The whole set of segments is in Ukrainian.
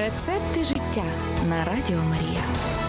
Рецепти життя на Радіо Марія.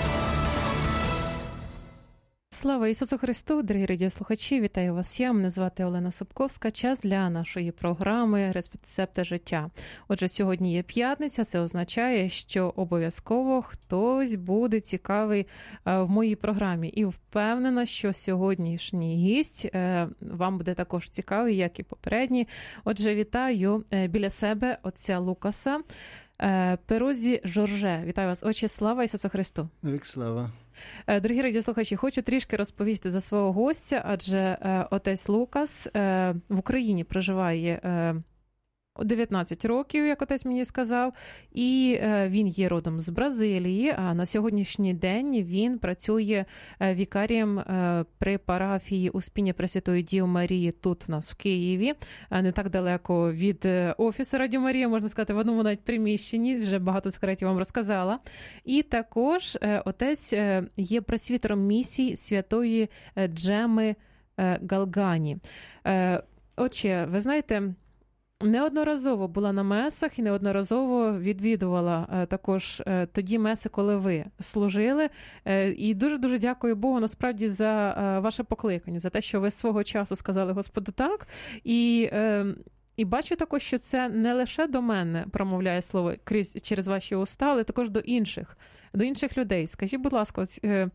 Слава Ісусу Христу, дорогі радіослухачі, вітаю вас я. Мене звати Олена Собковська. Час для нашої програми «Рецепти життя». Отже, сьогодні є п'ятниця, це означає, що обов'язково хтось буде цікавий в моїй програмі. І впевнена, що сьогоднішній гість вам буде також цікавий, як і попередній. Отже, вітаю біля себе отця Лукаса Перузі Жорже. Вітаю вас, отче, слава Ісусу Христу. Навік слава. Дорогі радіослухачі, хочу трішки розповісти за свого гостя, адже отець Лукас в Україні проживає 19 років, як отець мені сказав, і він є родом з Бразилії, а на сьогоднішній день він працює вікарієм при парафії Успіння Пресвятої Діви Марії тут в нас в Києві, не так далеко від офісу Радіо Марія, можна сказати, в одному навіть приміщенні, вже багато секретів вам розказала. І також отець є пресвітером місій святої Джеми Галгані. Отче, ви знаєте, неодноразово була на месах і неодноразово відвідувала також тоді меси, коли ви служили. І дуже-дуже дякую Богу насправді за ваше покликання, за те, що ви свого часу сказали Господу так. І бачу також, що це не лише до мене промовляє слово через ваші уста, але також до інших людей. Скажіть, будь ласка,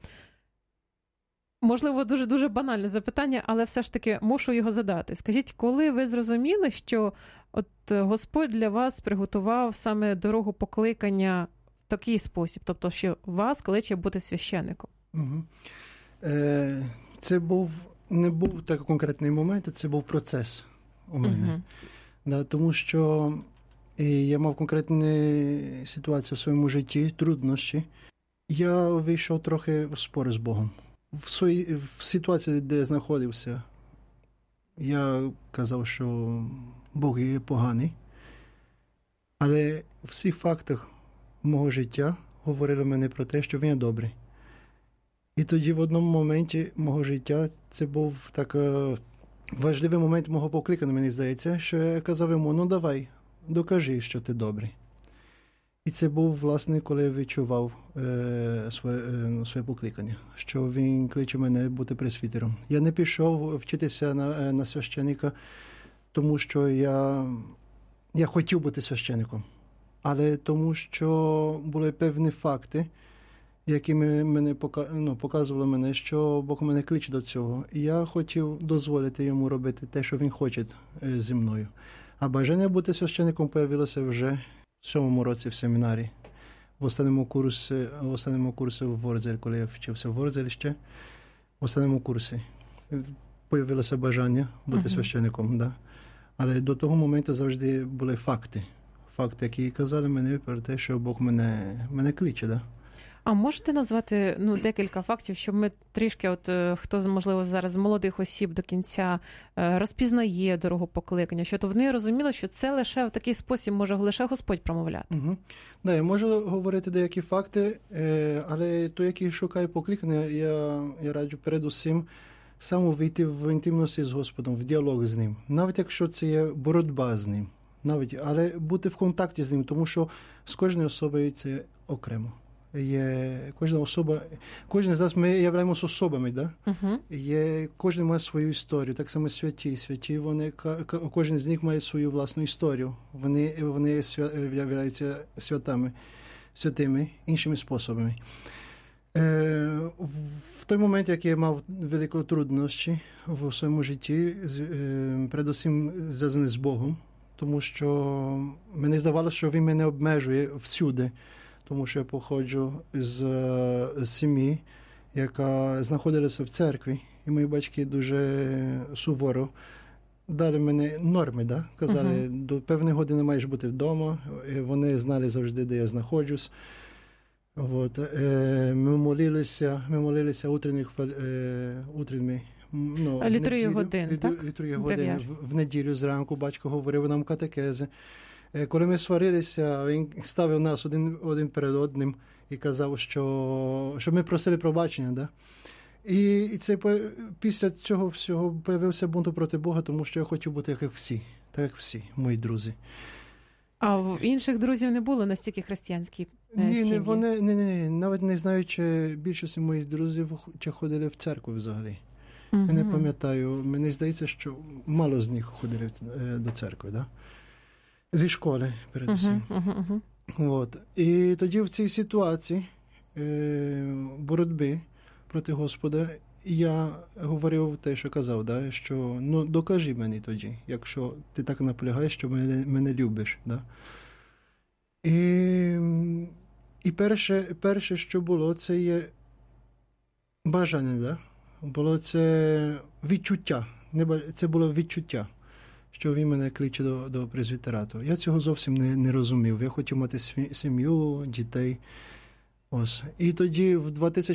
можливо, дуже-дуже банальне запитання, але все ж таки мушу його задати. Скажіть, коли ви зрозуміли, що от Господь для вас приготував саме дорогу покликання в такий спосіб, тобто, що вас кличе бути священником? Угу. Це не був такий конкретний момент, це був процес у мене. Угу. Да, тому що я мав конкретні ситуації в своєму житті, труднощі. Я вийшов трохи в спори з Богом. В ситуації, де я знаходився, я казав, що Бог є поганий, але в всіх фактах мого життя говорили мені про те, що він є добрий. І тоді в одному моменті мого життя, це був такий важливий момент мого покликання, мені здається, що я казав йому, ну давай, докажи, що ти добрий. І це був, власне, коли я відчував своє покликання, що він кличе мене бути пресвітером. Я не пішов вчитися на священника, тому що я хотів бути священником, але тому що були певні факти, які показували мене, що Бог мене кличе до цього. І я хотів дозволити йому робити те, що він хоче зі мною. А бажання бути священником появилося вже в 7-му році в семінарі, в останньому курсі в Ворзелі, коли я вчився в Ворзелі ще, в останньому курсі появилося бажання бути священником. Да? Але до того моменту завжди були факти, які казали мені про те, що Бог мене кличе. Да? А можете назвати декілька фактів, щоб ми трішки, хто, можливо, зараз з молодих осіб до кінця розпізнає дорогу покликання, що то вони розуміли, що це лише в такий спосіб може лише Господь промовляти? Угу. Да, я можу говорити деякі факти, але той, який шукає покликання, я раджу передусім саме вийти в інтимності з Господом, в діалог з Ним. Навіть якщо це є боротьба з Ним, але бути в контакті з Ним, тому що з кожною особою це окремо. Кожна особа, кожен з нас, ми являємося особами, да? Кожен має свою історію, так само святі, вони, кожен з них має свою власну історію, вони являються святими іншими способами. В той момент, як я мав великі труднощі в своєму житті, передусім зв'язані з Богом, тому що мені здавалося, що він мене обмежує всюди, тому що я походжу з сім'ї, яка знаходилася в церкві, і мої батьки дуже суворо дали мені норми, да? Казали, до певної години маєш бути вдома, і вони знали завжди, де я знаходжусь. Ми молилися утренніми, літрію годин, так? Літрію годин в неділю зранку, батько говорив нам катехези. Коли ми сварилися, він ставив нас один перед одним і казав, що ми просили пробачення. Да? І це після цього всього появився бунт проти Бога, тому що я хотів бути як всі, мої друзі. А в інших друзів не було настільки християнські сім'ї? Ні, вони навіть не знаю, чи більшість моїх друзів чи ходили в церкву взагалі. Я не пам'ятаю, мені здається, що мало з них ходили до церкви, да? Зі школи, передусім. От. І тоді в цій ситуації боротьби проти Господа я говорив те, що казав, да? Що докажи мені тоді, якщо ти так наполягаєш, що мене любиш. Да? І перше, що було, це є бажання, да? Було це відчуття. Це було відчуття, що він мене кличе до презвітерату. Я цього зовсім не розумів. Я хотів мати сім'ю, дітей. Ось. І тоді в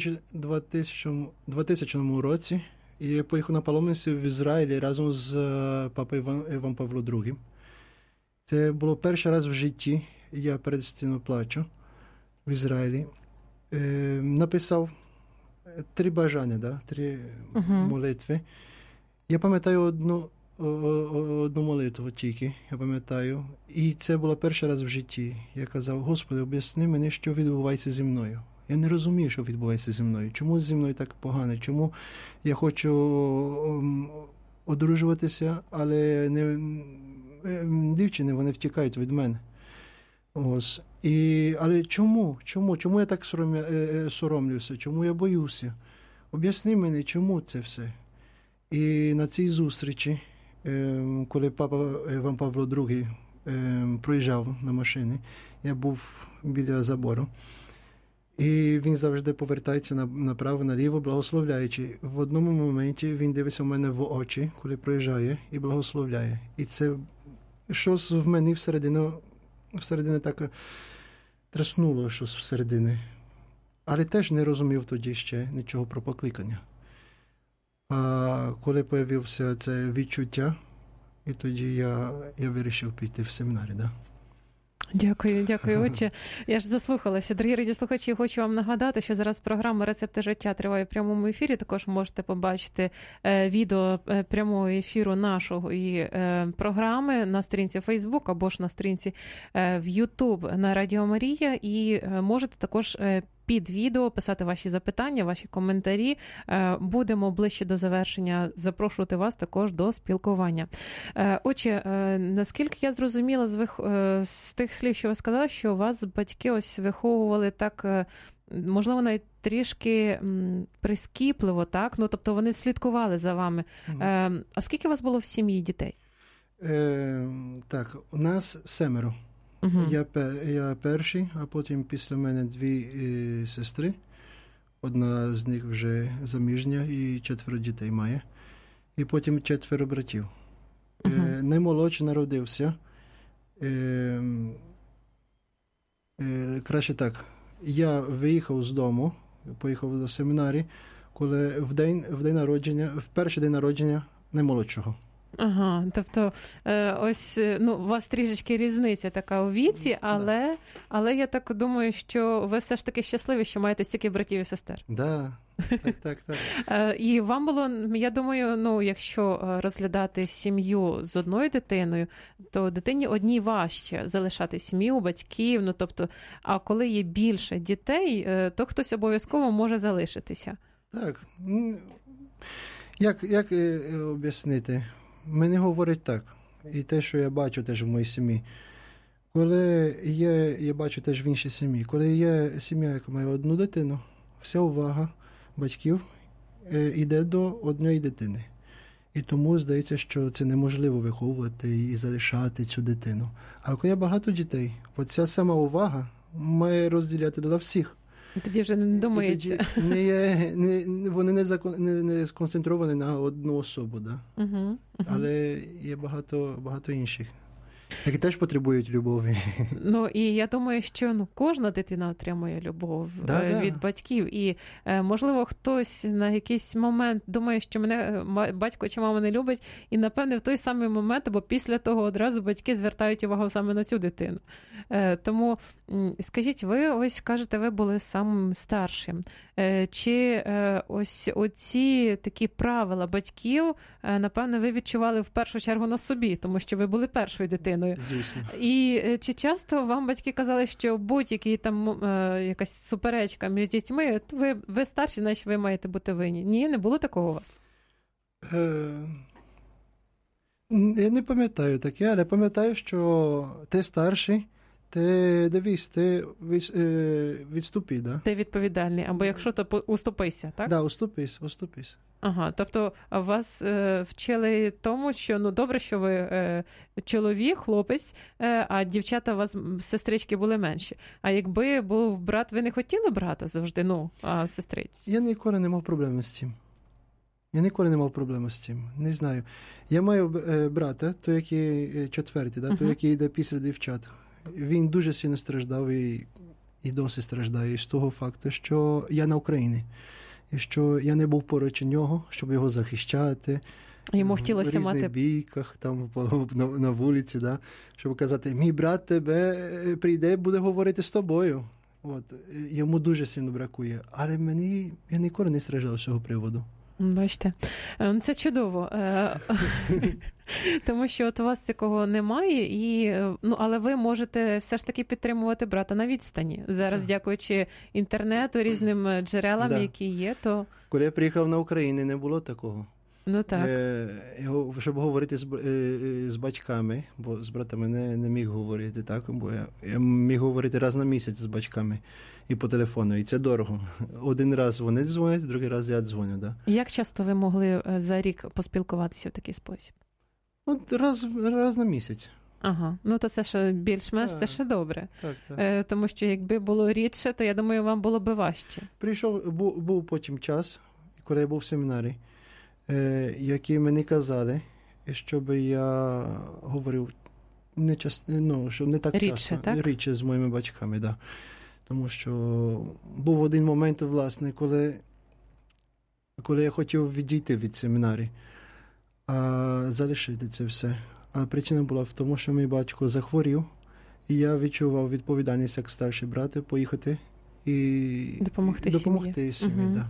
2000 році я поїхав на паломництво в Ізраїлі разом з папою Іваном Павлом II. Це було перший раз в житті, я перед стіною плачу в Ізраїлі. Написав 3 бажання, да? 3 молитви. Я пам'ятаю одну молитву тільки, я пам'ятаю. І це було перший раз в житті. Я казав: Господи, об'ясни мені, що відбувається зі мною. Я не розумію, що відбувається зі мною. Чому зі мною так погано? Чому я хочу одружуватися, але дівчини, вони втікають від мене. Ось. Але чому? Чому я так соромлюся? Чому я боюся? Об'ясни мені, чому це все? І на цій зустрічі, коли папа Іван Павло II проїжджав на машині, я був біля забору, і він завжди повертається направо, наліво, благословляючи. В одному моменті він дивиться в мене в очі, коли проїжджає, і благословляє. І це щось в мені всередині так траснуло щось всередині. Але теж не розумів тоді ще нічого про покликання. А коли появився це відчуття, і тоді я вирішив піти в семінарі, да? Дякую, отче. Я ж заслухалася. Дорогі радіослухачі, хочу вам нагадати, що зараз програма «Рецепти життя» триває в прямому ефірі. Також можете побачити відео прямого ефіру нашої програми на сторінці Facebook або ж на сторінці в YouTube на Радіо Марія. І можете також під відео писати ваші запитання, ваші коментарі. Будемо ближче до завершення запрошувати вас також до спілкування. Отже, наскільки я зрозуміла з тих слів, що ви сказали, що вас батьки ось виховували так, можливо, навіть трішки прискіпливо, так? Ну, тобто вони слідкували за вами. А скільки у вас було в сім'ї дітей? Так, у нас 7. Я перший, а потім після мене 2 сестри. Одна з них вже заміжня і 4 дітей має. І потім 4 братів. Наймолодший народився. Краще так. Я виїхав з дому, поїхав до семінарі, коли в перший день народження наймолодшого. Ага, тобто ось, у вас трішечки різниця така у віці, але я так думаю, що ви все ж таки щасливі, що маєте стільки братів і сестер. Да. Так. І вам було, я думаю, якщо розглядати сім'ю з одною дитиною, то дитині одній важче залишати сім'ю, батьків, тобто, а коли є більше дітей, то хтось обов'язково може залишитися. Так. Як об'яснити? Мені говорять так, і те, що я бачу теж в моїй сім'ї. Коли я бачу теж в іншій сім'ї, коли є сім'я, яка має одну дитину, вся увага батьків йде до однієї дитини. І тому здається, що це неможливо виховувати і залишати цю дитину. Але коли є багато дітей, ця сама увага має розділяти для всіх. Тоді вже не думається. Вони не сконцентровані на одну особу, да? Але є багато інших, які теж потребують любові. І я думаю, що кожна дитина отримує любов від батьків. І, можливо, хтось на якийсь момент думає, що мене батько чи мама не любить, і, напевне, в той самий момент, або після того одразу батьки звертають увагу саме на цю дитину. Тому, скажіть, ви ось кажете, ви були самим старшим. Чи ось оці такі правила батьків, напевне, ви відчували в першу чергу на собі, тому що ви були першою дитиною. думаю. Звісно. І чи часто вам батьки казали, що будь-який там якась суперечка між дітьми, ви старші, значить ви маєте бути винні? Ні, не було такого у вас? Я не пам'ятаю таке, але пам'ятаю, що ти старший, ти дивись, ти відступи, да? Ти відповідальний, або якщо, то уступися, так? Да, уступись. Ага, тобто вас вчили тому, що добре, що ви чоловік, хлопець, а дівчата у вас, сестрички, були менші. А якби був брат, ви не хотіли брата завжди, а сестрички? Я ніколи не мав проблеми з цим. Не знаю. Я маю брата, той, який четвертий, да, той, який йде після дівчат. Він дуже сильно страждав і досі страждає з того факту, що я на Україні. І що я не був поруч нього, щоб його захищати. Йому хотілося в різних мати... бійках, там на вулиці, да, щоб казати, мій брат тебе прийде, буде говорити з тобою. От. Йому дуже сильно бракує. Але я ніколи не страждав з цього приводу. Бачите, це чудово, тому що от у вас такого немає, але ви можете все ж таки підтримувати брата на відстані. Зараз, дякуючи інтернету, різним джерелам, які є, то... Коли я приїхав на Україну, не було такого. Ну так. Щоб говорити з батьками, бо з братами не міг говорити, так, бо я міг говорити раз на місяць з батьками і по телефону, і це дорого. Один раз вони дзвонять, другий раз я дзвоню, да. Як часто ви могли за рік поспілкуватися в такий спосіб? Раз на місяць. Ага, то це ще більш-менш, це ще добре. Так. Тому що якби було рідше, то я думаю, вам було би важче. Був потім час, коли я був в семінарі, які мені казали, щоб я говорив що не так рідше, часто, рідше з моїми батьками, да. Тому що був один момент, власне, коли я хотів відійти від семінарі, залишити це все. А причина була в тому, що мій батько захворів, і я відчував відповідальність як старший брат поїхати і допомогти сім'ї. Да.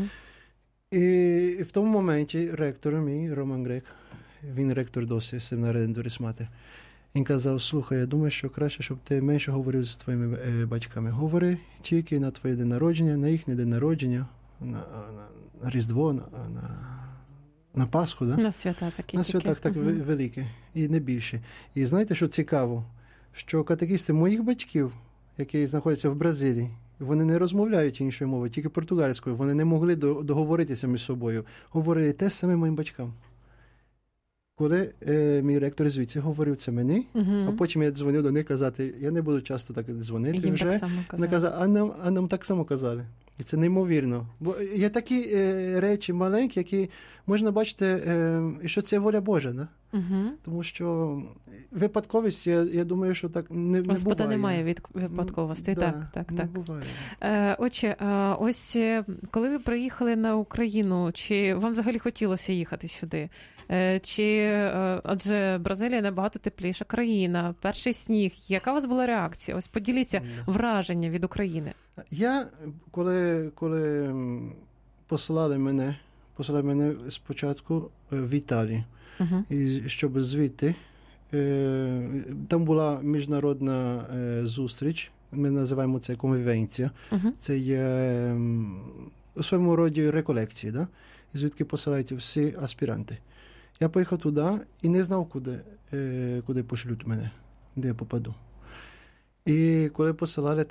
І в тому моменті ректор мій, Роман Грек, він ректор досі семінарі Redemptoris Mater, він казав, слухай, я думаю, що краще, щоб ти менше говорив з твоїми батьками. Говори тільки на твоє день народження, на їхнє день народження, на Різдво, на Пасху. Да? На свята такі. На свята так великі і не більше. І знаєте, що цікаво? Що катехісти моїх батьків, які знаходяться в Бразилії, вони не розмовляють іншою мовою, тільки португальською. Вони не могли договоритися між собою. Говорили те саме моїм батькам. Коли мій ректор звідси говорив це мені, а потім я дзвонив до них казати, я не буду часто так дзвонити їм вже. Так само казали. Казав, а нам так само казали. І це неймовірно. Бо є такі речі маленькі, які можна бачити, що це воля Божа. Да? Тому що випадковість, я думаю, що так не буває. Господа немає випадковостей. Так. Буває. Отже, ось коли ви приїхали на Україну, чи вам взагалі хотілося їхати сюди? Адже Бразилія набагато тепліша країна, перший сніг. Яка у вас була реакція? Ось поділіться враження від України. Я, коли послали мене спочатку в Італію, і щоб звідти, там була міжнародна зустріч, ми називаємо це конвенція, це є у своєму роді реколекції, да? Звідки посилають всі аспіранти. Я поїхав туди і не знав, куди пошлють мене, де я попаду. І коли посилали,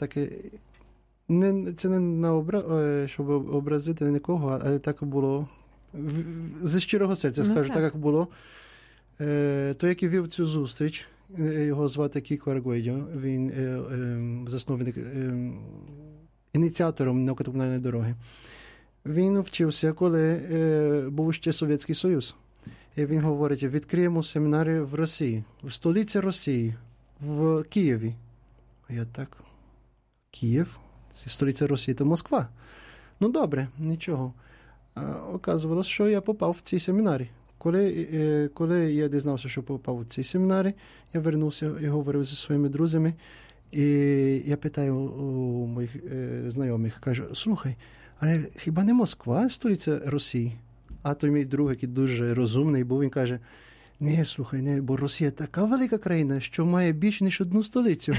це не щоб образити нікого, але так було, зі щирого серця скажу, так як було. Той, який вів цю зустріч, його звати Кіко Аргуедьо, він засновник, ініціатором наукокомунальної дороги. Він вчився, коли був ще Совєтський Союз. І він говорить, відкриємо семінарію в Росії, в столиці Росії, в Києві. Я так, Київ? Це столиця Росії, то Москва. Ну добре, нічого. Оказувалося, що я попав в цей семінарій. Коли я дізнався, що попав в цей семінарій, я вернувся і говорив зі своїми друзями. І я питаю у моїх знайомих, кажу, слухай, але хіба не Москва столиця Росії? А той мій друг, який дуже розумний був, він каже, Ні, слухай, не, бо Росія така велика країна, що має більше, ніж одну столицю.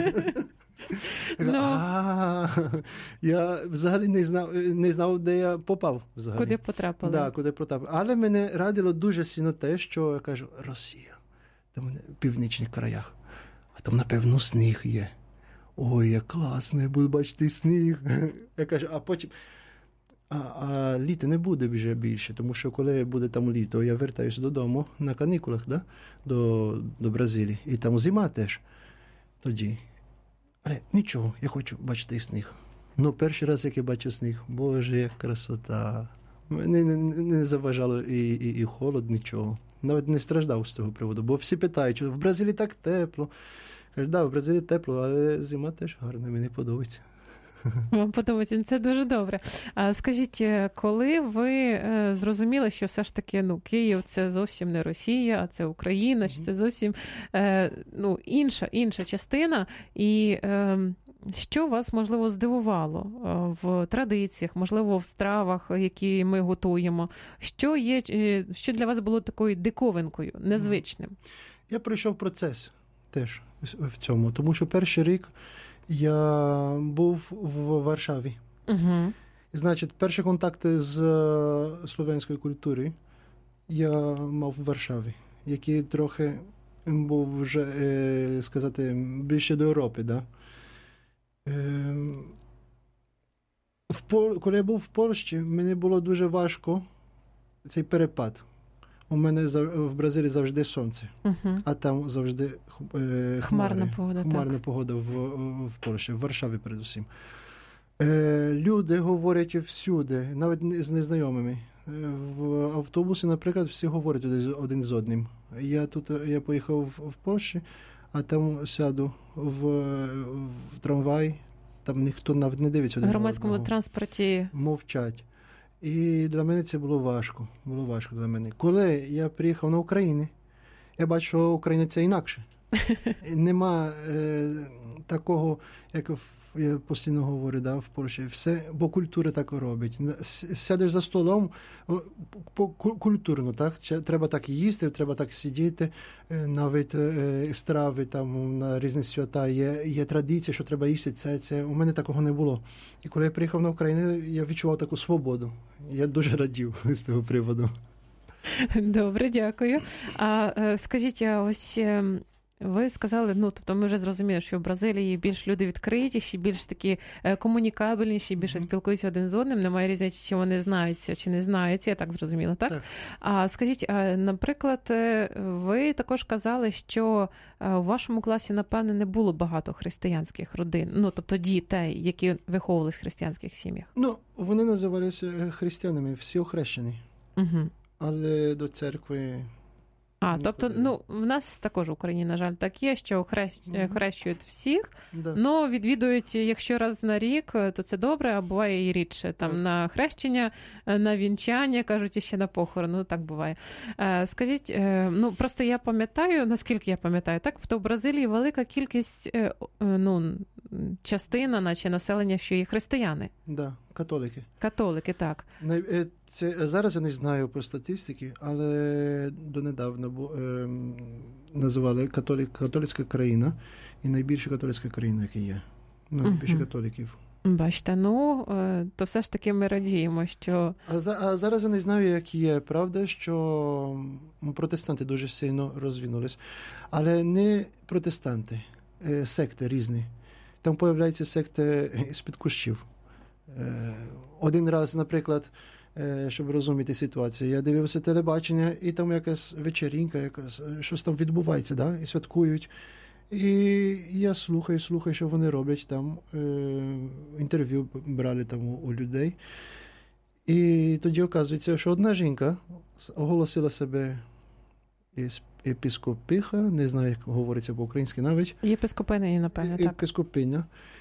Я взагалі не знав, де я попав. Взагалі. Куди потрапили? Да, куди потрапив. Але мене радило дуже сильно те, що я кажу, Росія, там в північних краях, а там, напевно, сніг є. Ой, як класно, я буду бачити сніг. Я кажу, а потім... А літа не буде вже більше, тому що коли буде там літо, я вертаюся додому на канікулах, да? до Бразилії. І там зима теж тоді. Але нічого, я хочу бачити сніг. Ну, перший раз, як я бачу сніг, боже, як красота. Мені не заважало і холод, нічого. Навіть не страждав з цього приводу, бо всі питають, в Бразилії так тепло. Кажу, да, в Бразилії тепло, але зима теж гарна, мені подобається. Вам подобається, це дуже добре. А скажіть, коли ви зрозуміли, що все ж таки Київ – це зовсім не Росія, а це Україна, що це зовсім інша частина, і що вас, можливо, здивувало в традиціях, можливо, в стравах, які ми готуємо? Що для вас було такою диковинкою, незвичним? Я пройшов процес теж в цьому, тому що перший рік я був в Варшаві. Угу. Значить, перші контакти з слов'янською культурою я мав в Варшаві, який трохи був вже, сказати, більше до Європи. Да? Коли я був в Польщі, мені було дуже важко цей перепад. У мене в Бразилії завжди сонце, а там завжди хмарна погода в Польщі, в Варшаві передусім. Люди говорять всюди, навіть з незнайомими. В автобусі, наприклад, всі говорять один з одним. Я поїхав в Польщі, а там сяду в трамвай, там ніхто навіть не дивиться. В громадському транспорті. Мовчать. І для мене це було важко для мене. Коли я приїхав на Україну, я бачу, що Україна це інакше. Нема такого, як я постійно говорю, да, в Польщі, все, бо культура так робить. Сядеш за столом, культурно, так? Треба так їсти, треба так сидіти, навіть страви там на різні свята, є традиція, що треба їсти, це у мене такого не було. І коли я приїхав на Україну, я відчував таку свободу. Я дуже радів з того приводу. Добре, дякую. А скажіть, ось ви сказали, тобто ми вже зрозуміли, що в Бразилії більш люди відкритіші, більш такі комунікабельніші, більше спілкуються один з одним, немає різниці, чи вони знаються, чи не знаються, я так зрозуміла, так? Так. А скажіть, наприклад, ви також казали, що у вашому класі, напевне, не було багато християнських родин, тобто дітей, які виховувалися в християнських сім'ях. Вони називалися християнами, всі охрещені, але до церкви... Тобто, в нас також в Україні, на жаль, так є, що хрещують всіх, але відвідують, якщо раз на рік, то це добре, а буває і рідше. Там на хрещення, на вінчання, кажуть, і ще на похорон, так буває. Скажіть, просто я пам'ятаю, наскільки я пам'ятаю, так, то в Бразилії велика кількість, частина, наче населення, що є християни. Да, католики. Католики, так. Зараз я не знаю по статистиці, але донедавна називали католицька країна і найбільша католицька країна, яка є. Найбільше католиків. Бачите, то все ж таки ми радіємо, що... А зараз я не знаю, як є. Правда, що протестанти дуже сильно розвинулись. Але не протестанти, секти різні. Там появляються секти з-під кущів. Один раз, наприклад, щоб розуміти ситуацію, я дивився телебачення, і там якась вечерінка, щось там відбувається, да? І святкують. І я слухаю, що вони роблять там, інтерв'ю брали там у людей. І тоді оказується, що одна жінка оголосила себе єпископиха, не знаю, як говориться по-українськи навіть. Єпископиня, напевно, так. Єпископиня.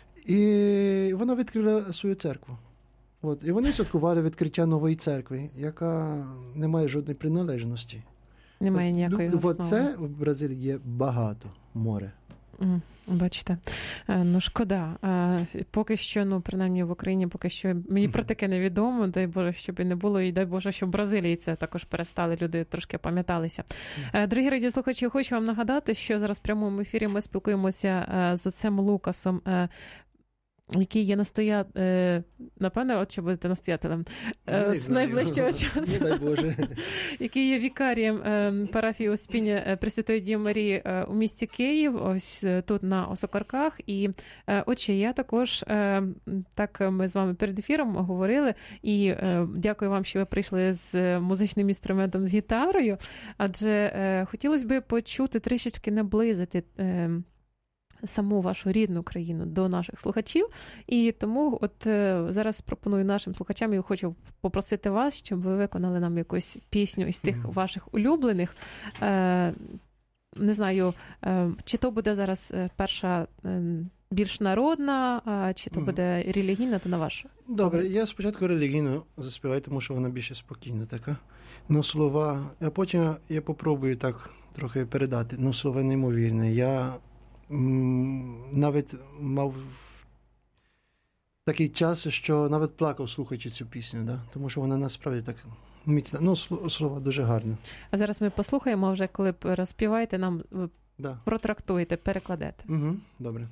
І вона відкрила свою церкву. І вони святкували відкриття нової церкви, яка не має жодної приналежності. Немає ніякої основи. Це в Бразилії є багато, море. Бачите, ну шкода. Поки що, принаймні в Україні, поки що мені про таке невідомо, дай Боже, щоб і не було, і дай Боже, щоб в Бразилії це також перестали, люди трошки пам'яталися. Дорогі радіослухачі, хочу вам нагадати, що зараз в прямому ефірі ми спілкуємося з отцем Лукасом, який є напевне, от що будете настоятелем з найближчого часу, дай Боже. Який є вікарієм парафії Успіння Пресвятої Діви Марії у місті Київ, ось тут на Осокорках. І, отче, я також, так ми з вами перед ефіром говорили, і дякую вам, що ви прийшли з музичним інструментом, з гітарою, адже хотілося б почути, трішечки наблизити саму вашу рідну країну до наших слухачів. І тому от зараз пропоную нашим слухачам, і хочу попросити вас, щоб ви виконали нам якусь пісню із тих ваших улюблених. Не знаю, чи то буде зараз перша більш народна, чи то буде релігійна, то на вашу. Добре, я спочатку релігійну заспіваю, тому що вона більше спокійна така. Ну, слова, а потім я попробую так трохи передати. Ну, слова неймовірні. Я навіть мав такий час, що навіть плакав, слухаючи цю пісню, да? Тому що вона насправді так міцна. Ну, слова дуже гарні. А зараз ми послухаємо, вже коли розпіваєте, нам протрактуєте, перекладете. Добре.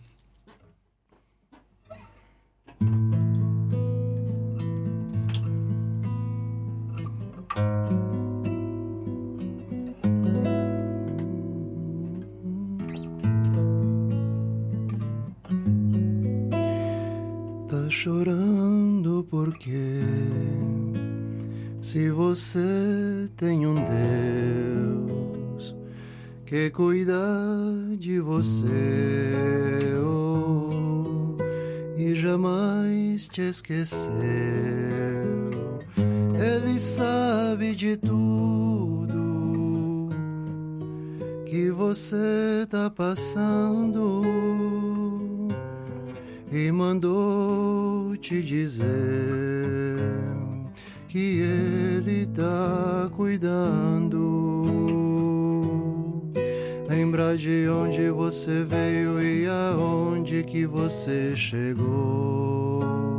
Chorando porque se você tem Deus que cuida de você e jamais te esqueceu, Ele sabe de tudo que você tá passando e mandou te dizer que Ele tá cuidando. Lembra de onde você veio e aonde que você chegou.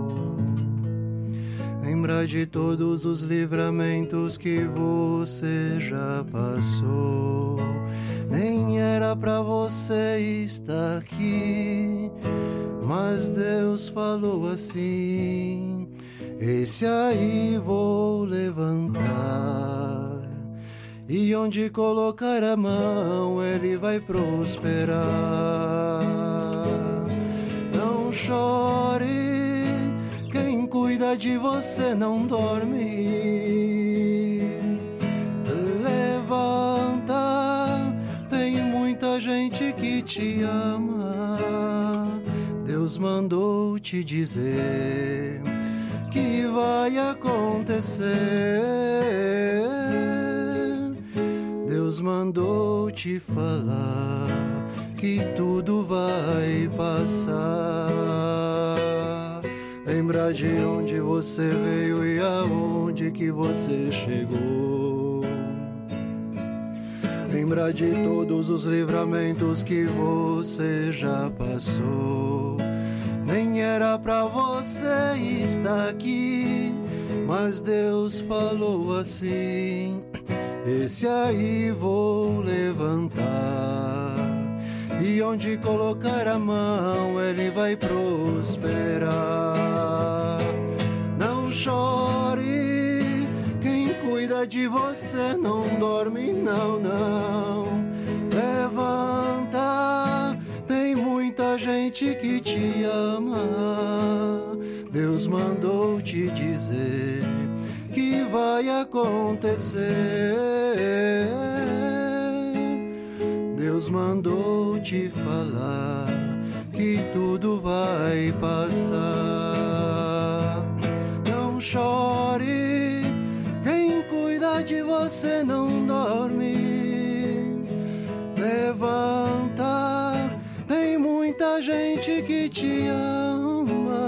Lembra de todos os livramentos que você já passou. Nem era pra você estar aqui, mas Deus falou assim: esse aí vou levantar, e onde colocar a mão ele vai prosperar. Não chore, quem cuida de você não dorme. Levanta, tem muita gente que te ama. Deus mandou te dizer que vai acontecer. Deus mandou te falar que tudo vai passar. Lembra de onde você veio e aonde que você chegou. Lembra de todos os livramentos que você já passou. Nem era pra você estar aqui, mas Deus falou assim: esse aí vou levantar, e onde colocar a mão ele vai prosperar. Não chore, quem cuida de você não dorme, não, não. Levanta, tem muita gente que te ama. Deus mandou te dizer que vai acontecer. Deus mandou te falar que tudo vai passar. Não chore, quem cuida de você não dorme. Levanta, tem muita gente que te ama.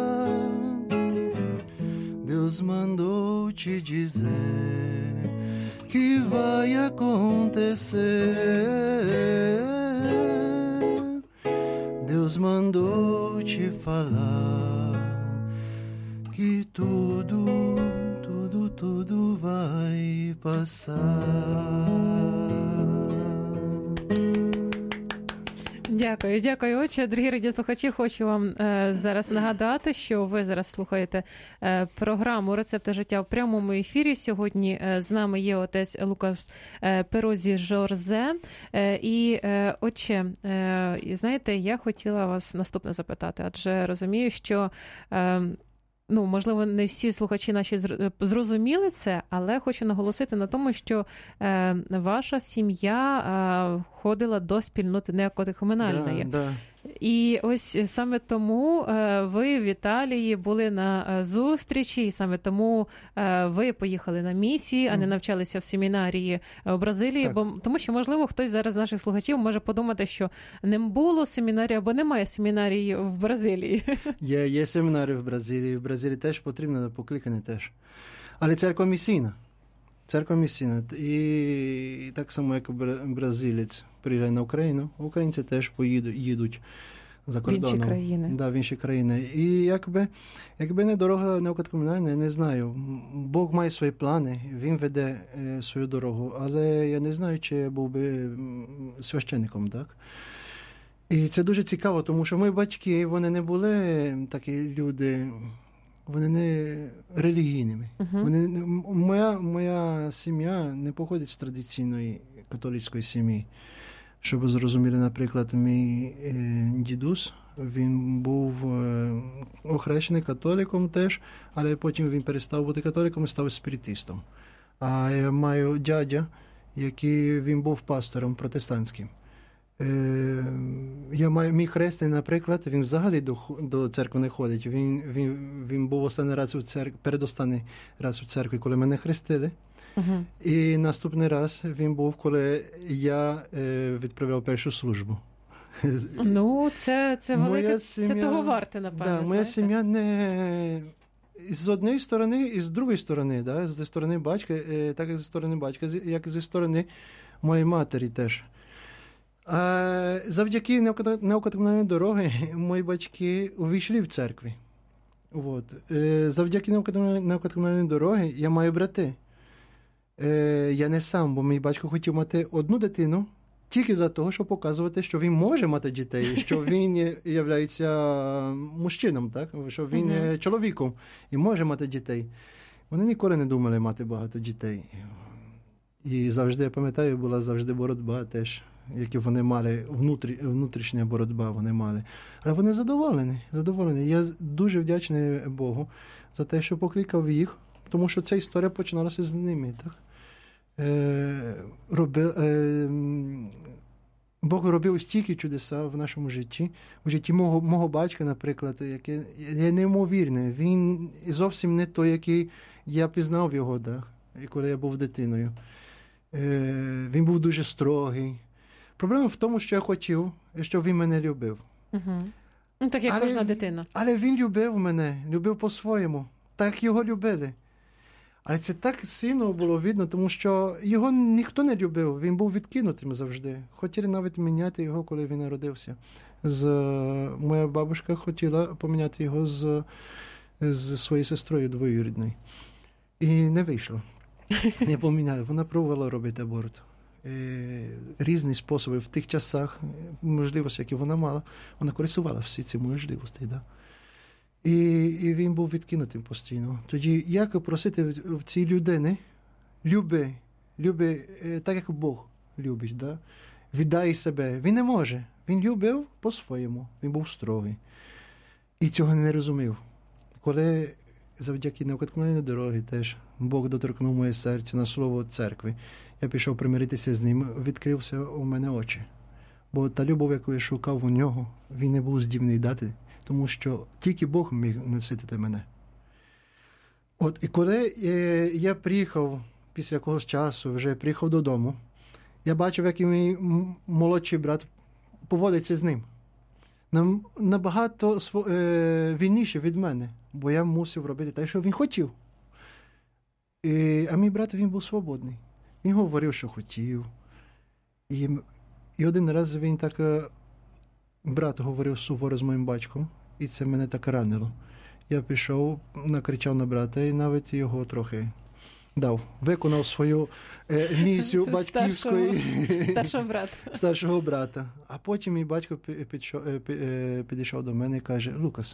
Deus mandou te dizer que vai acontecer. mandou te falar que tudo vai passar. Дякую. Отже, дорогі радіослухачі, хочу вам зараз нагадати, що ви зараз слухаєте програму «Рецепти життя» в прямому ефірі. Сьогодні з нами є отець Лукас Перозі Жорзе. І, отче, знаєте, я хотіла вас наступне запитати, адже розумію, що можливо, не всі слухачі наші зрозуміли це, але хочу наголосити на тому, що ваша сім'я ходила до спільноти неокатехуменальної. Да. І ось саме тому ви в Італії були на зустрічі, і саме тому ви поїхали на місії, а не навчалися в семінарії в Бразилії, тому що, можливо, хтось зараз з наших слухачів може подумати, що не було семінарії або немає семінарії в Бразилії. Є семінарії в Бразилії. В Бразилії теж потрібно покликання теж. Але церква місійна. І так само, як бразилець приїжджає на Україну, українці теж їдуть за кордоном. В інші країни. Да, в інші країни. І якби не дорога неокатехуменальна, я не знаю. Бог має свої плани, він веде свою дорогу, але я не знаю, чи я був би священником, так? І це дуже цікаво, тому що мої батьки, вони не були такі люди, вони не релігійними. Моя сім'я не походить з традиційної католицької сім'ї. Щоб ви зрозуміли, наприклад, мій дідусь, він був охрещений католиком теж, але потім він перестав бути католиком і став спіритистом. А я маю дядя, він був пастором протестантським. Мій хресний, наприклад, він взагалі до церкви не ходить. Він був останній раз передостанній раз у церкві, коли мене хрестили. І наступний раз він був, коли я відправляв першу службу. Це велике, це того варте, напевно. Моя сім'я не з однієї сторони і з другої сторони, зі сторони батька, так як зі сторони батька, як і зі сторони моєї матері теж. Завдяки неокатехуменальній дороги мої батьки увійшли в церкві. Завдяки неокатехуменальній дороги я маю брати. Я не сам, бо мій батько хотів мати одну дитину тільки для того, щоб показувати, що він може мати дітей, що він є мужчином, так? Що він є чоловіком і може мати дітей. Вони ніколи не думали мати багато дітей. І завжди, я пам'ятаю, була завжди боротьба теж, які вони мали, внутрішня боротьба вони мали. Але вони задоволені. Я дуже вдячний Богу за те, що покликав їх, тому що ця історія починалася з ними. Так? Бог робив стільки чудеса в нашому житті. У житті мого батька, наприклад, яке є неймовірне. Він зовсім не той, який я пізнав його, так? Коли я був дитиною. Він був дуже строгий. Проблема в тому, що я хотів, щоб він мене любив. Так як кожна дитина. Але він любив мене, любив по-своєму. Так його любили. Але це так сильно було видно, тому що його ніхто не любив, він був відкинутим завжди. Хотіли навіть міняти його, коли він народився. Моя бабушка хотіла поміняти його з своєю сестрою двоюрідною. І не вийшло. Не поміняли. Вона пробувала робити аборт. Різні способи в тих часах, можливості, які вона мала, вона користувала всі ці можливості. Да? І він був відкинутим постійно. Тоді як просити в цій людини люби так, як Бог любить, да? Віддай себе. Він не може. Він любив по-своєму. Він був строгий. І цього не розумів. Коли завдяки неокатехуменальній дороги теж Бог доторкнув моє серце на слово церкви, я пішов примиритися з ним, відкрився у мене очі. Бо та любов, яку я шукав у нього, він не був здібний дати, тому що тільки Бог міг наситити мене. І коли я приїхав, після якогось часу, вже приїхав додому, я бачив, як мій молодший брат поводиться з ним. Набагато вільніше від мене, бо я мусив робити те, що він хотів. А мій брат, він був свободний. Він говорив, що хотів. І один раз він так брат говорив суворо з моїм батьком, і це мене так ранило. Я пішов, накричав на брата і навіть його трохи виконав свою місію батьківської старшого брата. А потім мій батько підійшов до мене і каже: Лукас,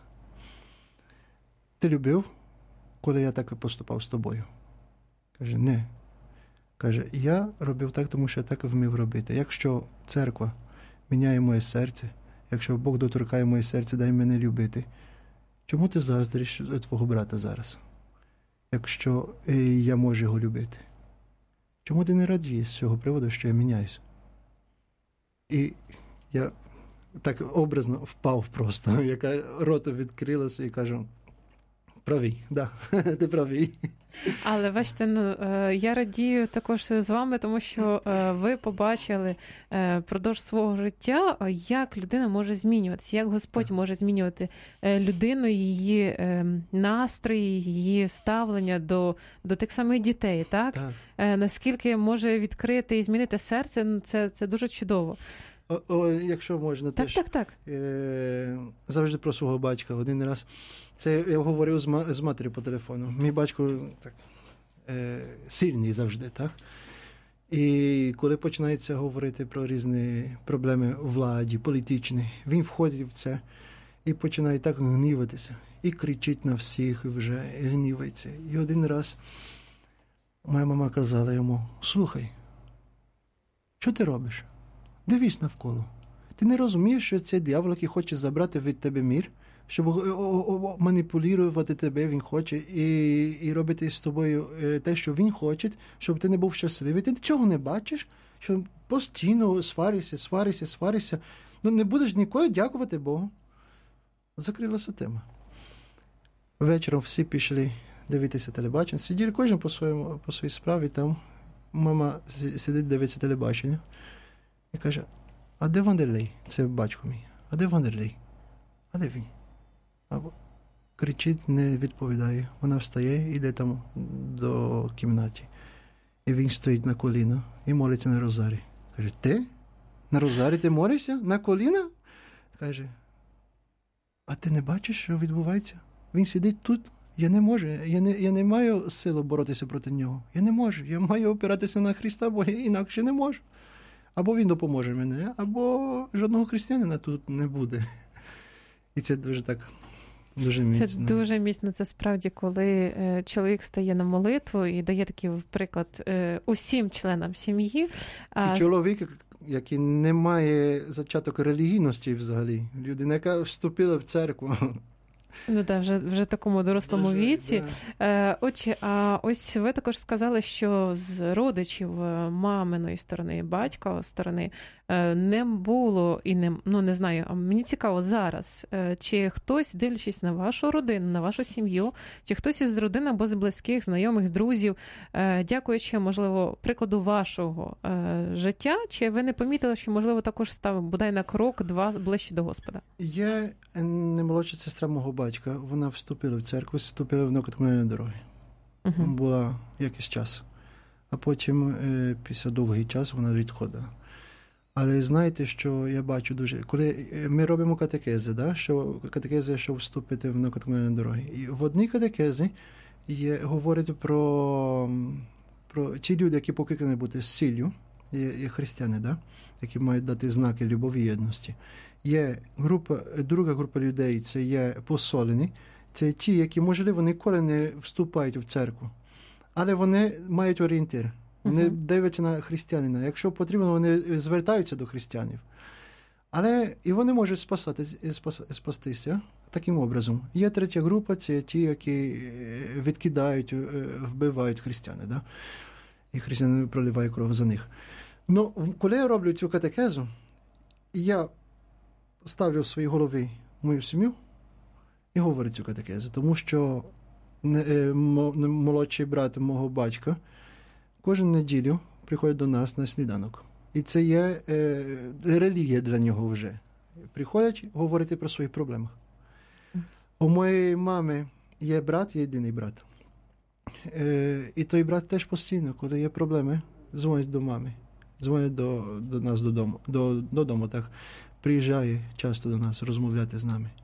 ти любив, коли я так поступав з тобою? Каже: не. Каже: я робив так, тому що я так вмів робити. Якщо церква міняє моє серце, якщо Бог доторкає моє серце, дай мене любити, чому ти заздриш твого брата зараз? Якщо я можу його любити. Чому ти не радієш з цього приводу, що я міняюсь? І я так образно впав просто, яка рота відкрилася і кажу: правий, да, ти правий. Але, бачите, я радію також з вами, тому що ви побачили впродовж свого життя, як людина може змінюватися, як Господь може змінювати людину, її настрої, її ставлення до тих самих дітей, так? Наскільки може відкрити і змінити серце, це дуже чудово. Якщо можна, так. Завжди про свого батька. Один раз це я говорив з матір'ю по телефону. Мій батько так сильний завжди, так? І коли починається говорити про різні проблеми у владі, політичні, він входить в це і починає так гніватися. І кричить на всіх, і вже гнівається. І один раз моя мама казала йому: слухай, що ти робиш? Дивись навколо. Ти не розумієш, що цей диявол, який хоче забрати від тебе мир, щоб маніпулювати тебе, він хоче, і робити з тобою те, що він хоче, щоб ти не був щасливий. Ти цього не бачиш, що постійно сваришся. Не будеш ніколи дякувати Богу. Закрилася тема. Вечором всі пішли дивитися телебачення. Сиділи кожен по своїй справі там. Мама сидить, дивиться телебачення. І каже: а де Вандерлей? Це батько мій. А де Вандерлей? А де він? Кричить, не відповідає. Вона встає, йде там до кімнаті. І він стоїть на коліна і молиться на розарі. Каже: ти? На розарі ти молишся? На коліна? Каже: а ти не бачиш, що відбувається? Він сидить тут. Я не можу. Я не маю сили боротися проти нього. Я не можу. Я маю опиратися на Христа, бо інакше не можу. Або він допоможе мені, або жодного християнина тут не буде. І це дуже міцно. Це дуже міцно. Це справді, коли чоловік стає на молитву і дає такий приклад усім членам сім'ї. І чоловік, який не має зачаток релігійності взагалі. Людина, яка вступила в церкву. Вже в такому дорослому віці. Да. Отже, а ось ви також сказали, що з родичів маминої сторони, батька сторони не було і не знаю, а мені цікаво зараз, чи хтось, дивлячись на вашу родину, на вашу сім'ю, чи хтось із родин або з близьких, знайомих, друзів, дякуючи, можливо, прикладу вашого життя, чи ви не помітили, що, можливо, також став бодай на крок-два ближче до Господа? Є немолодша сестра мого батька, вона вступила в церкву, вступила в Новокатам'янські дороги. Була якийсь час. А потім, після довгий час, вона відходила. Але знаєте, що я бачу дуже... Коли ми робимо катехези, да? Щоб вступити в Новокатам'янські дороги. І в одній катехезі говорить про ті люди, які покликані бути з ціллю, є християни, да? Які мають дати знаки любові і єдності. Є друга група людей, це є посолені, це ті, які, можливо, ніколи не вступають в церкву, але вони мають орієнтир, вони дивляться на християнина. Якщо потрібно, вони звертаються до християнів. Але і вони можуть спастися таким образом. Є третя група, це ті, які відкидають, вбивають християни, да? І християни проливають кров за них. Ну, коли я роблю цю катехезу, я ставлю в своїй голові мою сім'ю і говорю цю катехезу, тому що молодший брат мого батька кожну неділю приходить до нас на сніданок. І це є релігія для нього вже. Приходять говорити про свої проблеми. У моєї мами є брат, єдиний брат. І той брат теж постійно, коли є проблеми, дзвонить до мами. Дзвонять до нас додому, так. приїжджає часто до нас розмовляти з нами.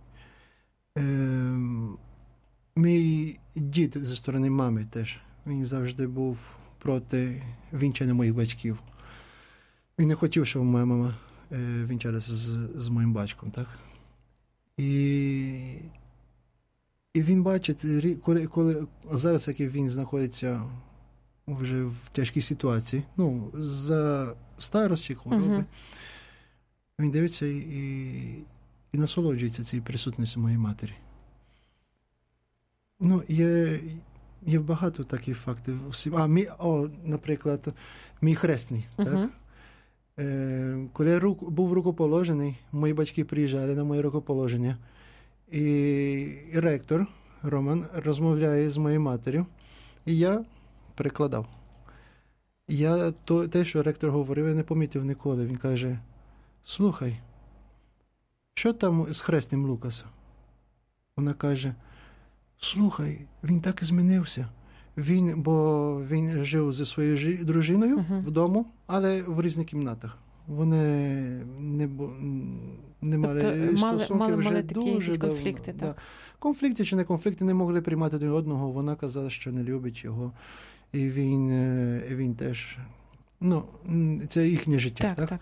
Мій дід зі сторони мами теж. Він завжди був проти вінчання моїх батьків. Він не хотів, щоб моя мама вінчалася з моїм батьком, так? І він бачить, коли зараз, як він знаходиться вже в тяжкій ситуації, за старості, хвороби, він дивиться і насолоджується цією присутністю моєї матері. Є багато таких фактів. Наприклад, мій хресний. Так? Коли я був рукоположений, мої батьки приїжджали на моє рукоположення, і ректор Роман розмовляє з моєю матір'ю, і я перекладав. Те, що ректор говорив, я не помітив ніколи. Він каже: слухай, що там з хресним Лукаса? Вона каже: слухай, він так і змінився. Бо він жив зі своєю дружиною вдома, але в різних кімнатах. Вони не мали стосунки вже дуже давно. Конфлікти, так? Конфлікти чи не конфлікти, не могли приймати один одного. Вона казала, що не любить його. І він теж... це їхнє життя. Так.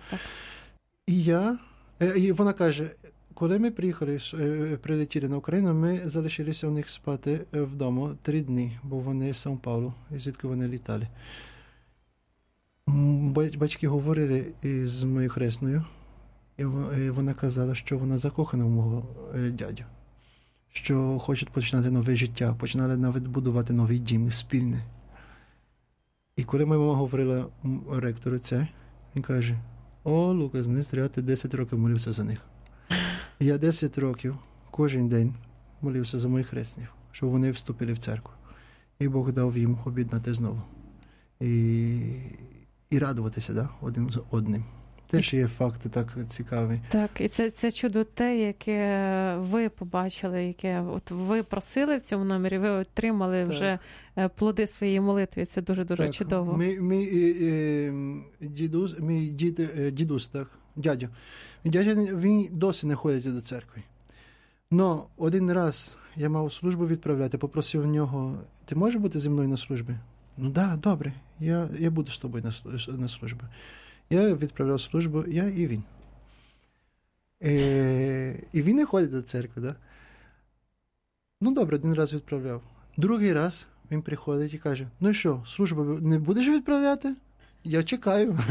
І вона каже: коли ми прилетіли на Україну, ми залишилися у них спати вдома 3 дні, бо вони з Сан-Паулу, звідки вони літали. Батьки говорили з моєю хресною, і вона казала, що вона закохана в мого дядю, що хоче починати нове життя, починали навіть будувати новий дім спільний. І коли моя мама говорила ректору це, він каже: о, Лукас, не зря ти 10 років молився за них. Я 10 років кожен день молився за моїх хресних, щоб вони вступили в церкву. І Бог дав їм об'єднати знову. І радуватися один з одним. Теж є факти так цікаві. Так, і це чудо те, яке ви побачили, яке от ви просили в цьому номері, ви отримали вже плоди своєї молитви. Це дуже-дуже чудово. Мій дідусь, так, дядя, він досі не ходить до церкви. Но один раз я мав службу відправляти, попросив в нього: ти можеш бути зі мною на службі? Добре, я буду з тобою на службі. Я відправляв службу, я і він. І він не ходить до церкви, да? Добре, один раз відправляв. Другий раз він приходить і каже: ну що, службу не будеш відправляти? Я чекаю.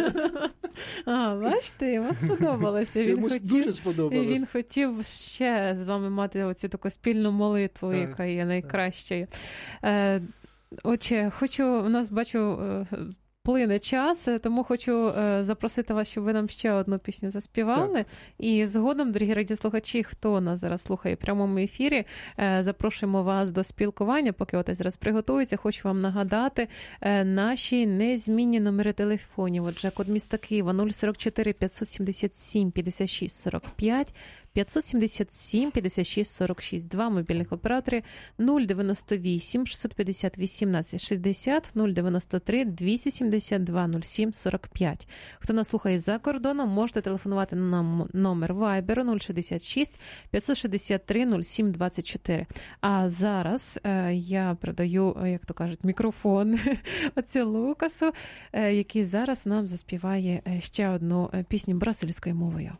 Бачите, йому сподобалося. Йому дуже сподобалося. Він хотів ще з вами мати оцю таку спільну молитву, яка є найкращою. Отже, у нас, бачу, плине час, тому хочу запросити вас, щоб ви нам ще одну пісню заспівали. Так. І згодом, дорогі радіослухачі, хто нас зараз слухає в прямому ефірі, запрошуємо вас до спілкування, поки отець зараз приготується. Хочу вам нагадати наші незмінні номери телефонів. Отже, код міста Києва 044 577 56 45, 577 56 46, 2 мобільних оператори 098 650 18 60, 093 272 07 45. Хто нас слухає за кордоном, можете телефонувати на номер Viber 066 563 07 24. А зараз я передаю, як то кажуть, мікрофон отцю Лукасу, який зараз нам заспіває ще одну пісню бразильською мовою.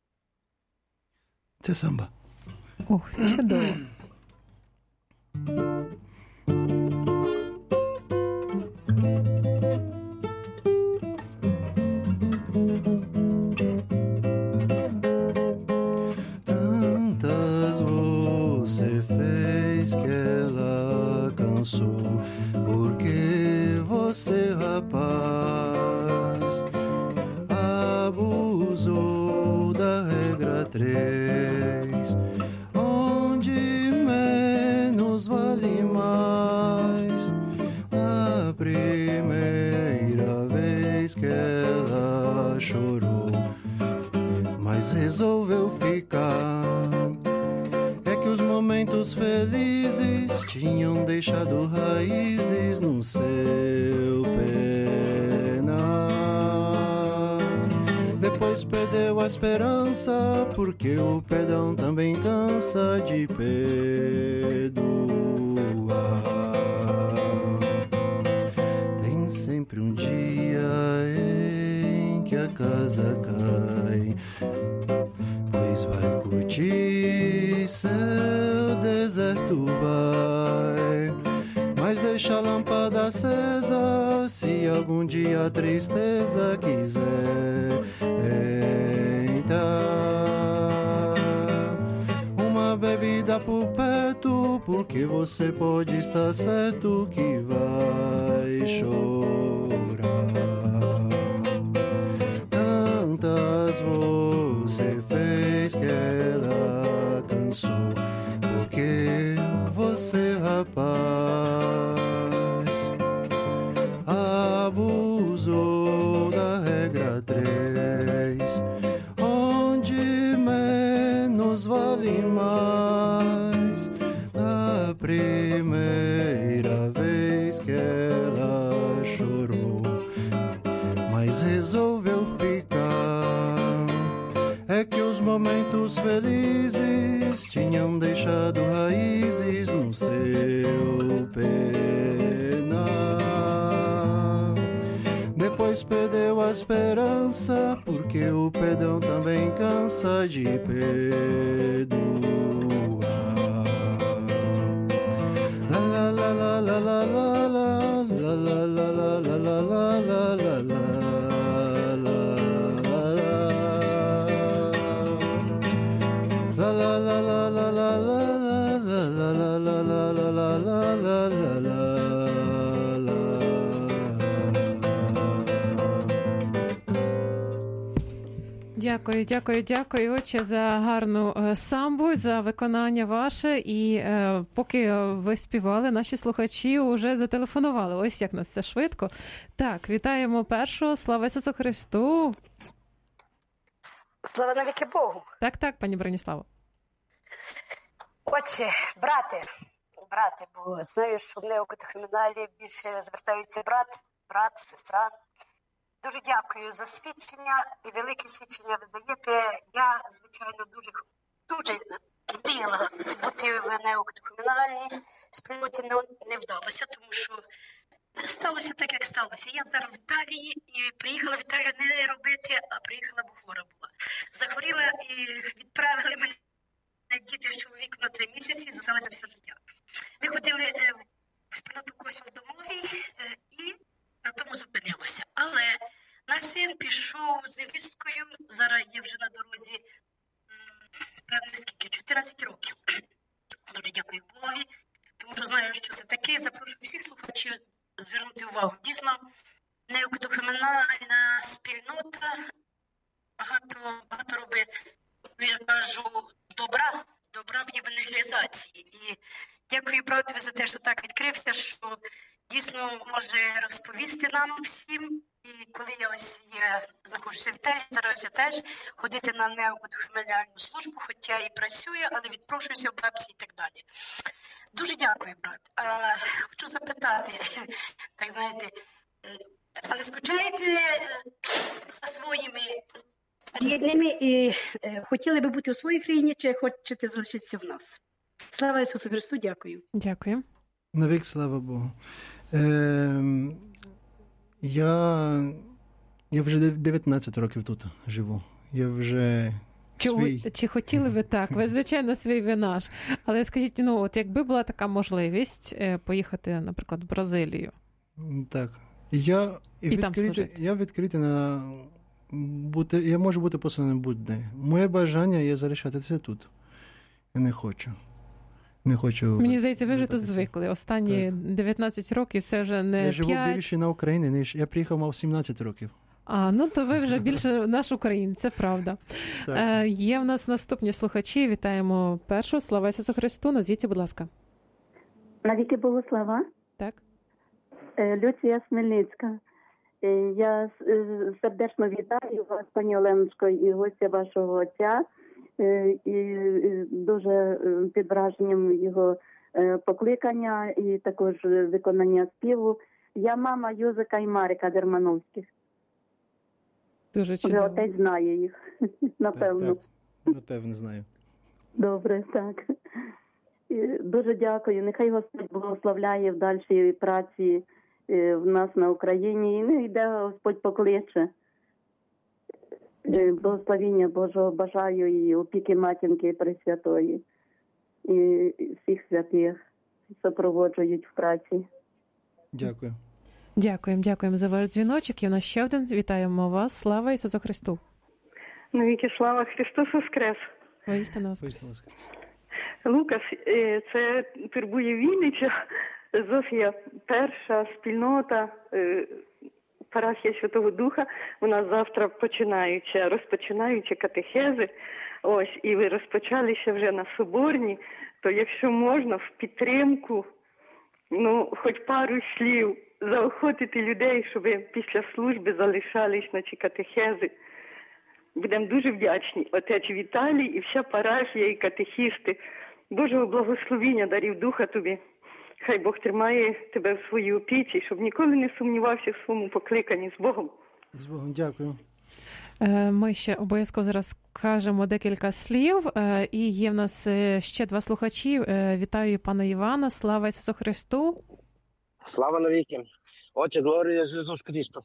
Це самба. Ох, чудово. Tantas você fez que ela cansou, porque você, rapaz, abusou da regra 3, onde menos vale mais. Na primeira vez que ela chorou, mas resolveu ficar. É que os momentos felizes tinham deixado raízes no seu penar. Depois perdeu a esperança, porque o perdão também cansa de perdoar. Tem sempre um dia em que a casa cai, pois vai curtir céu deserto vai, mas deixa a lâmpada acesa se algum dia a tristeza quiser entrar. Uma bebida por perto, porque você pode estar certo que vai chorar. Tantas você fez que ela cansou, porque você, rapaz, abusou da regra 3, onde menos vale mais. Na primeira vez que ela chorou, mas resolveu ficar. É que os momentos felizes tinham deixado raízes no seu penar. Depois perdeu a esperança, porque o perdão também cansa de perdoar. La la la la la la la la la la la la la la la la la. La la la la la la la la la la la la la la la la la. Дякую, дякую, дякую, отче, за гарну самбу, за виконання ваше. І поки ви співали, наші слухачі вже зателефонували. Ось як нас це швидко. Так, вітаємо першого. Слава Ісусу Христу! Слава навіки Богу! Так, пані Броніславо. Отче, брате, бо знаю, що в неокатехуміналі більше звертаються брат, сестра. Дуже дякую за свідчення і велике свідчення ви даєте. Я, звичайно, дуже мріяла бути в неокатехумінальній спільноті, не вдалося, тому що сталося так, як сталося. Я зараз в Італії і приїхала в Італію не робити, а приїхала, бо хвора була. Захворіла і відправили мене діти з чоловіком на 3 місяці і залишилася все життя. Ми ходили в спільноту Косів домовій і на тому зупинилося. Але наш син пішов з невісткою, зараз є вже на дорозі, певно, скільки, 14 років. Дуже дякую Богові, тому що знаю, що це таке. Запрошую всіх слухачів звернути увагу. Дійсно, неокатехумінальна спільнота багато робить, я кажу, добра в євангелізації. І дякую, братові, за те, що так відкрився, що дійсно може розповісти нам всім. І коли я знаходжуся в Італії, стараюся теж ходити на неокатехумінальну службу, хоча і працюю, але відпрошуюся в бабці і так далі. Дуже дякую, брат. Хочу запитати, так знаєте, але скучаєте за своїми рідними і хотіли би бути у своїй країні, чи хочете залишитися в нас? Слава Ісусу Христу, дякую. Дякую. Навік слава Богу. Я вже 19 років тут живу. Я вже Чи хотіли ви так? Ви, звичайно, свій ви наш. Але скажіть, от якби була така можливість поїхати, наприклад, в Бразилію? Так. Я відкритий на бути, я можу бути посланим будь-де. Моє бажання є залишатися тут. Я не хочу. Мені здається, ви вже тут звикли. Останні 19 років це вже не 5. Я живу більше на Україні, ніж я приїхав, мав 17 років. То ви вже більше наш українець, це правда. Є в нас наступні слухачі. Вітаємо першого. Слава Ісусу Христу. Назвіться, будь ласка. Навіки Богу слава. Так. Люція Смельницька. Я сердечно вітаю вас, пані Оленочко, і гостя вашого отця. І дуже під враженням його покликання і також виконання співу. Я мама Юзика і Марика Дермановських. Дуже Вже чудово. отець знає їх, напевно. Так, напевно, знаю. Добре, так. І дуже дякую. Нехай Господь благословляє в дальшій праці в нас на Україні. І не де Господь покличе. Благословіння Божого бажаю і опіки Матінки Пресвятої. І всіх святих супроводжують в праці. Дякую. Дякуємо за ваш дзвіночок. І у нас ще один. Вітаємо вас. Слава Ісусу Христу. Навіки слава, Христос воскрес. Воістину воскрес. Воістину воскрес. Лукас, це турбує Вінниця. Зофія, перша спільнота, парафія Святого Духа. У нас завтра розпочинаються катехези. Ось, і ви розпочалися вже на Соборні. То якщо можна, в підтримку, хоч пару слів, заохотити людей, щоб після служби залишались на ці катехези. Будемо дуже вдячні. Отець Віталій і вся парафія, і катехісти. Божого благословіння, дарів Духа тобі. Хай Бог тримає тебе в своїй опіці, щоб ніколи не сумнівався в своєму покликанні. З Богом. З Богом, дякую. Ми ще обов'язково зараз скажемо декілька слів. І є в нас ще два слухачі. Вітаю пана Івана. Слава Ісусу Христу. Слава навіки. Отче, глорія Ісусу Христу.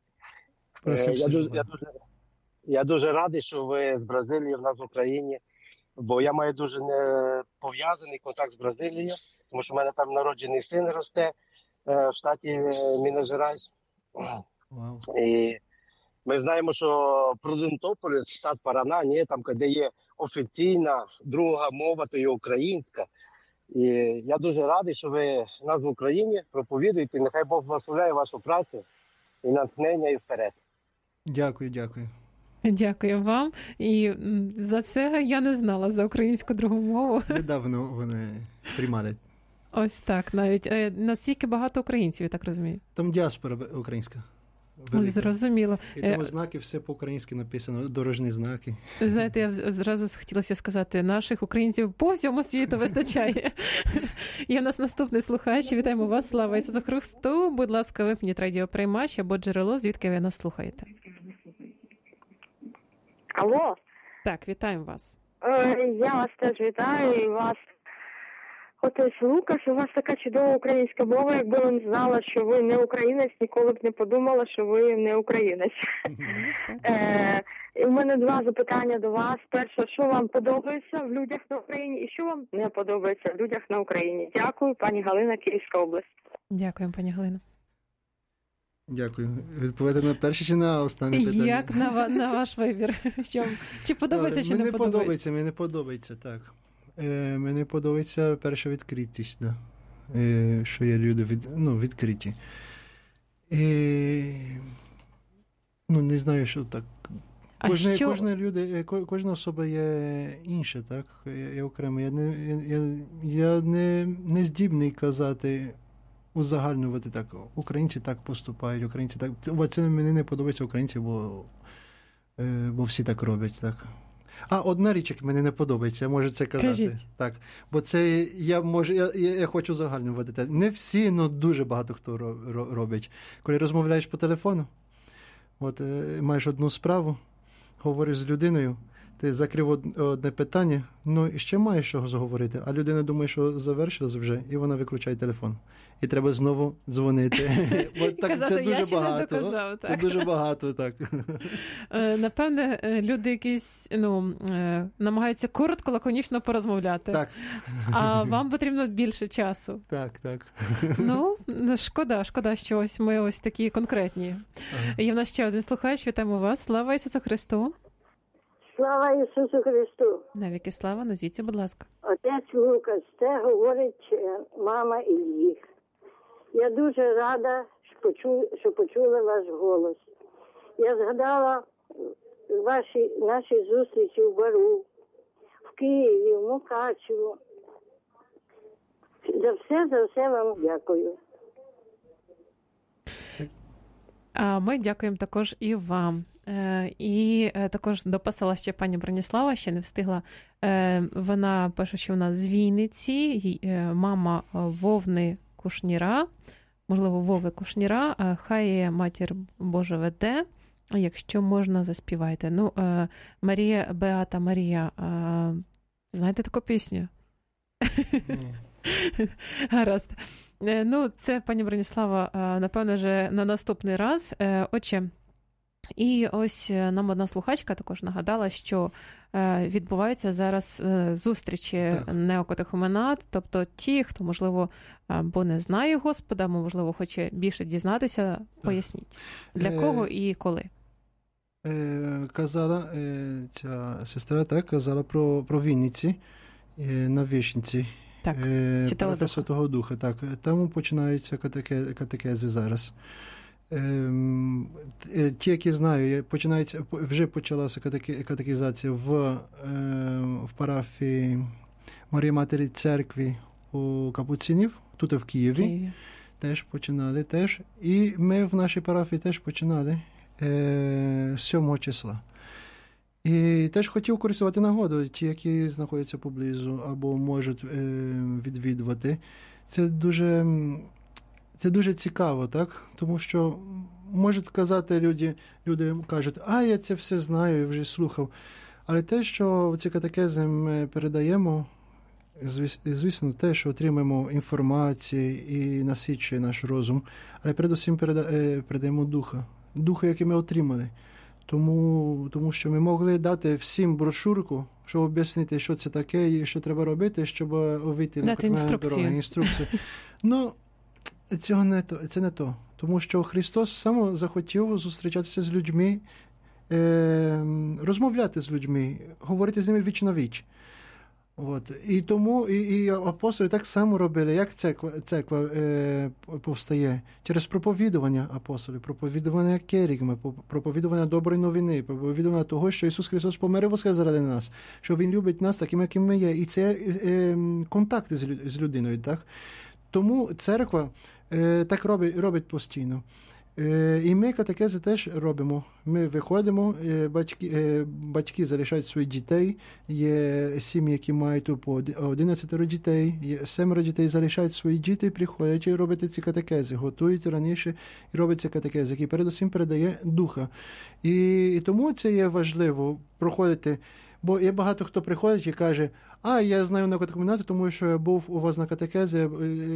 Я дуже радий, що ви з Бразилії в нас в Україні, бо я маю дуже пов'язаний контакт з Бразилією, тому що в мене там народжений син росте в штаті Мінас-Жерайс. Вау. І ми знаємо, що Прудентополіс, штат Парана, там, де є офіційна друга мова, то є українська. І я дуже радий, що ви нас в Україні проповідуєте. Нехай Бог благословляє вашу працю і натхнення, і вперед. Дякую. Дякую вам. І за це я не знала, за українську другу мову. Недавно вони приймали. Ось так навіть. Настільки багато українців, я так розумію. Там діаспора українська. Велика. Зрозуміло. І там знаки все по-українськи написано, дорожні знаки. Знаєте, я зразу хотілося сказати, наших українців по всьому світу вистачає. Є в нас наступний слухач. Вітаємо вас, слава Ісусу Христу. Будь ласка, випніть радіоприймач або джерело, звідки ви нас слухаєте. Алло. Так, вітаємо вас. Я вас теж вітаю, і вас, отець Лукас, у вас така чудова українська мова, якби не знала, що ви не українець, ніколи б не подумала, що ви не українець. У мене два запитання до вас. Перше, що вам подобається в людях на Україні і що вам не подобається в людях на Україні? Дякую, пані Галина, Київська область. Дякуємо, пані Галина. Дякую. Відповідати на перше чи на останнє питання? Як на ваш вибір? Чи подобається, чи не подобається? Мені подобається, так. Мені подобається перша відкритість, да. Що є люди відкриті. Не знаю, що так. Кожна особа є інша, так? Я окремо. Я не здібний казати, узагальнювати так. Українці так поступають, українці так. Це мені не подобається українці, бо всі так роблять, так. Одна річ, як мені не подобається, я можу це казати. Кажіть. Так. Бо це я хочу загальнювати. Не всі, але дуже багато хто робить. Коли розмовляєш по телефону, маєш одну справу, говориш з людиною, ти закрив одне питання, і ще маєш чого заговорити, а людина думає, що завершилось вже, і вона виключає телефон. І треба знову дзвонити. Це дуже багато. Це дуже багато, так. Напевне, люди якісь, намагаються коротко, лаконічно порозмовляти. Так. А вам потрібно більше часу. Так. Шкода, що ось ми ось такі конкретні. Є в нас ще один слухач, вітаємо вас. Слава Ісусу Христу. Слава Ісусу Христу. Навіки слава, назвіться, будь ласка. Отець Лукас, це говорить мама Ільїх. Я дуже рада, що почула ваш голос. Я згадала наші зустрічі в Бару, в Києві, в Мукачево. За все вам дякую. А ми дякуємо також і вам. І також дописала ще пані Броніслава, ще не встигла. Вона пише, що вона з Вінниці, мама Вовни Кушніра, можливо, Вови Кушніра, хай Матір Божа веде. Якщо можна, заспівайте. Ну, Марія, Беата Марія, знаєте таку пісню? Ні. Гаразд. Ну, це, пані Броніслава, напевно, вже на наступний раз. Отже, і ось нам одна слухачка також нагадала, що відбуваються зараз зустрічі неокатехуменат, тобто ті, хто, можливо, або не знає Господа, або, можливо, хоче більше дізнатися, поясніть, для кого і коли. Казала ця сестра, казала про Вінниці на Вишенці. Так, Парафія Святого Духа, так. Там починаються катехези зараз. Ті, які знаю, вже почалася катехізація в парафії Марії Матері Церкви у Капуцинів, тут в Києві. Теж починали. І ми в нашій парафії теж починали 7 числа. І теж хотів користувати нагоду, ті, які знаходяться поблизу або можуть відвідувати. Це дуже цікаво, так? Тому що можуть казати люди кажуть, я це все знаю, я вже слухав. Але те, що ці катехези ми передаємо, звісно, те, що отримаємо інформації і насичує наш розум, але передусім передаємо духа, який ми отримали. Тому що ми могли дати всім брошурку, щоб об'яснити, що це таке і що треба робити, щоб увійти на дорогу, інструкцію. Ну, це не то. Тому що Христос сам захотів зустрічатися з людьми, розмовляти з людьми, говорити з ними віч на віч. От. І тому і апостоли так само робили, як церква повстає. Через проповідування апостолів, проповідування керігми, проповідування доброї новини, проповідування того, що Ісус Христос помер і воскрес заради нас, що Він любить нас такими, якими ми є. І це контакти з людиною. Так? Тому церква так робить постійно. І ми катехези теж робимо. Ми виходимо, батьки залишають своїх дітей, є сім'ї, які мають по 11 дітей, 7 дітей залишають свої діти, приходять і роблять ці катехези, готують раніше і роблять ці катехези, які передусім передає духа. І тому це є важливо проходити, бо є багато хто приходить і каже, я знаю неокатехуменату, тому що я був у вас на катехезі,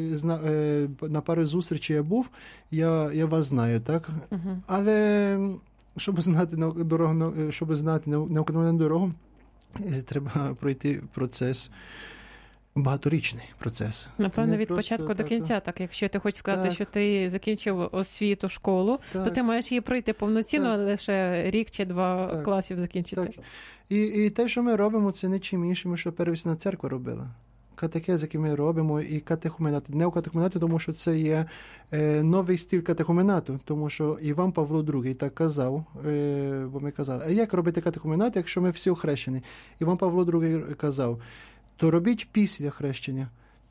на пару зустрічей я був, я вас знаю, так? Uh-huh. Але щоб знати неокатехуменатну дорогу, треба пройти процес, багаторічний процес. Напевно, від початку до кінця. Так, якщо ти хочеш сказати, що ти закінчив освіту, школу, то ти маєш її пройти повноцінно, але лише рік чи 2 класів закінчити. Так. І те, що ми робимо, це не чим іншим, що первісна церква робила. Катехези, які ми робимо, і катехуменат. Неокатехуменат, тому що це є новий стиль катехуменату, тому що Іван Павло II так казав, бо ми казали, а як робити катехуменат, якщо ми всі охрещені? Іван Павло II казав, то робіть після хрещення.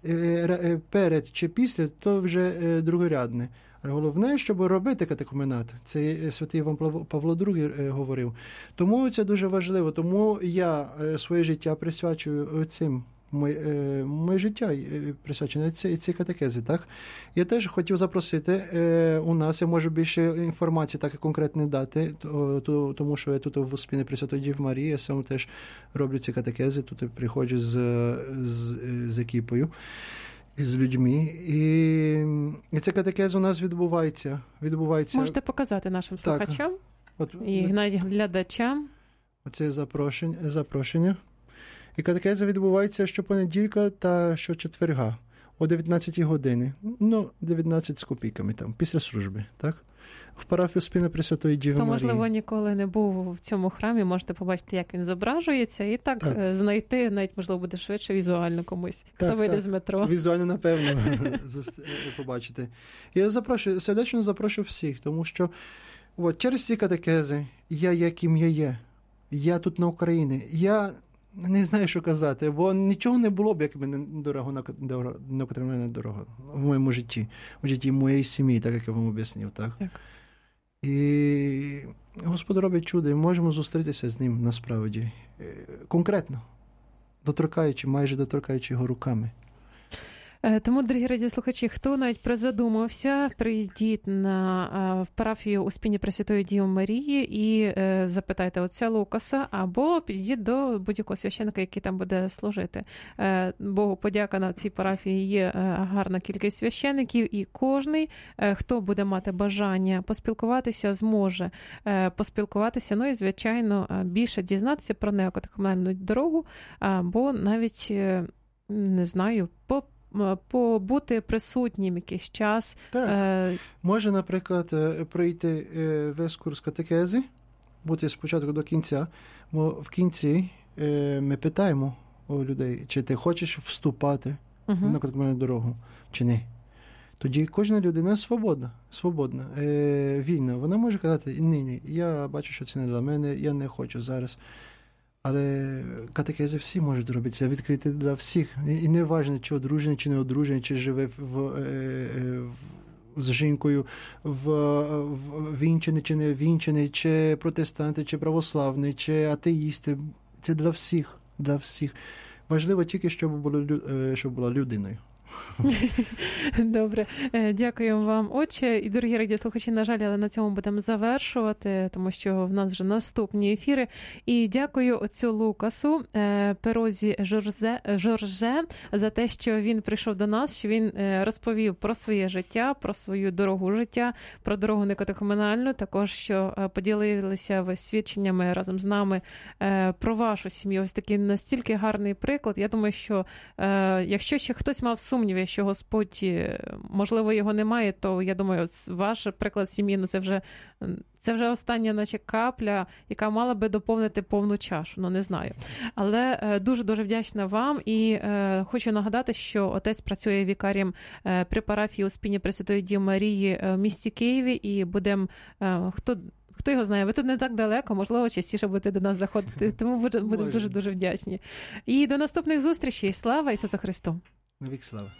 Перед чи після, то вже другорядне. Але головне, щоб робити катехуменат. Це святий Іван Павло II говорив. Тому це дуже важливо. Тому я своє життя присвячую цим. Моє життя присвячене ці катехези, так? Я теж хотів запросити у нас, я можу більше інформації так і конкретно дати, тому що я тут в Успінні Пресвятої Діви Марії, я сам теж роблю ці катехези, тут приходжу з екіпою, з людьми. І ця катехеза у нас відбувається. Можете показати нашим слухачам і навіть глядачам. Оце запрошення. І катехеза відбувається щопонеділька та щочетверга о 19 годині. 19 з копійками там, після служби, так? В парафії Успіння Пресвятої Діви Марії. Можливо, ніколи не був в цьому храмі, можете побачити, як він зображується, і так знайти, навіть, можливо, буде швидше візуально комусь, хто вийде з метро. Візуально, напевно, побачити. Я сердечно запрошую всіх, тому що через ці катехези я яким я є. Я тут на Україні. Я не знаю, що казати, бо нічого не було б, як мене неокатехуменатна дорога в моєму житті, в житті моєї сім'ї, так як я вам об'яснив, так? І Господь робить чудо, і можемо зустрітися з ним насправді, конкретно, майже доторкаючи його руками. Тому, дорогі радіослухачі, хто навіть призадумався, прийдіть в парафію Успіння Пресвятої Діви Марії і запитайте отця Лукаса, або підійдіть до будь-якого священника, який там буде служити. Богу подяка, на цій парафії є гарна кількість священиків, і кожний, хто буде мати бажання поспілкуватися, зможе поспілкуватися, ну і, звичайно, більше дізнатися про неокатехуменальну дорогу, або навіть, не знаю, побути присутнім якийсь час. Так. Може, наприклад, пройти весь курс катехези, бути спочатку до кінця, бо в кінці ми питаємо у людей, чи ти хочеш вступати на катехуменальну дорогу, чи ні. Тоді кожна людина свободна, вільна. Вона може казати, ні, я бачу, що це не для мене, я не хочу зараз. Але катехези всі можуть робити, це відкрити для всіх. І не важливо, чи одружений, чи не одружений, чи живе з жінкою вінчений, чи не вінчений, чи протестанти, чи православний, чи атеїсти. Це для всіх. Важливо тільки, щоб була людиною. Добре, дякую вам, отче. І, дорогі радіослухачі, на жаль, але на цьому будемо завершувати, тому що в нас вже наступні ефіри. І дякую отцю Лукасу Перозі Жорже за те, що він прийшов до нас, що він розповів про своє життя, про свою дорогу життя, про дорогу некатехуменальну, також, що поділилися ви свідченнями разом з нами про вашу сім'ю. Ось такий настільки гарний приклад. Я думаю, що якщо ще хтось мав сумніви, що Господь, можливо, його немає, то, я думаю, ваш приклад сім'ї, це вже остання наче капля, яка мала би доповнити повну чашу, не знаю. Але дуже-дуже вдячна вам і хочу нагадати, що отець працює вікарієм при парафії Успіння Пресвятої Діви Марії в місті Києві, і будемо, хто його знає, ви тут не так далеко, можливо, частіше будете до нас заходити, тому будемо дуже-дуже вдячні. І до наступних зустрічей. Слава Ісусу Христу! Навік слава!